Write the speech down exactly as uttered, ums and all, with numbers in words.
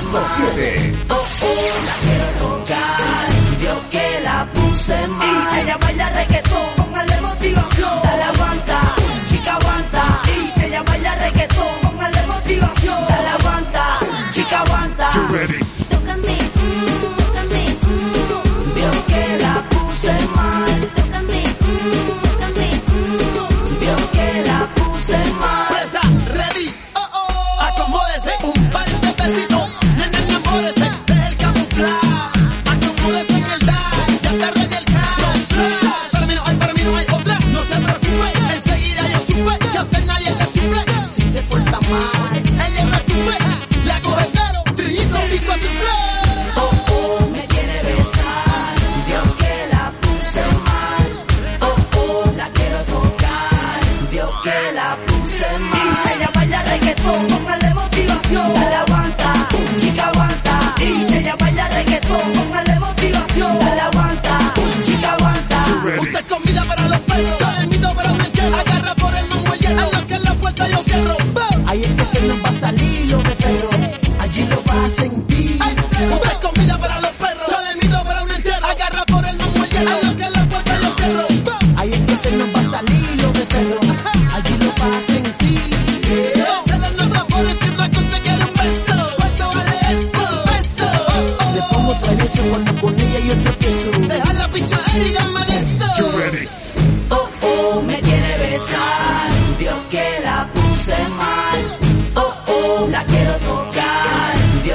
punto siete. Oh, oh, la quiero tocar, vio que la puse mal. Y ella baila reggaetón, póngale motivación. Dale aguanta, chica aguanta. Y ella baila reggaetón, póngale motivación. Dale aguanta, chica aguanta. You ready? Tócame, mm, tócame, mm. Vio que la puse mal. Tócame, mm, tócame, mm. Vio que la puse mal. Presa, ready, oh oh, acomódese, un par de besitos, nene, enamórese, deje el camuflaje, acomódese en el dash, ya está ready el cash. Para mí no hay, para mí no hay otra, no se preocupe, enseguida yo supe que a usted nadie le suple. Si se porta mal, ella retuve, la coge caro, trillizo y cuatriple. Oh, oh, me quiere besar, vio que la puse mal. Oh, oh, la quiero tocar, vio que la puse mal. Y ella baila reggaetón, póngale motivación. Dale aguanta, chica aguanta. Y ella baila reggaetón, póngale motivación. Dale aguanta, chica aguanta. Usted comida para los perros, yo le invito para un entierro. Agarra por el mango el hierro, a lo que en la puerta yo cierro. Ahí es que se nos va a salir lo de perro, allí lo vas a sentir. Usted comida para los perros, yo le invito para un entierro. Agarra por el mango el hierro, a lo que en la puerta yo cierro. Ahí es que se nos va a salir lo de perro, allí lo vas a sentir. No se la nota por encima que usted quiere un beso. ¿Cuánto vale eso? Beso. Le pongo travieso cuando con ella yo tropiezo. Deja la pichadera y dame de eso. You ready? Oh, oh, me quiere besar, vio que la puse mal.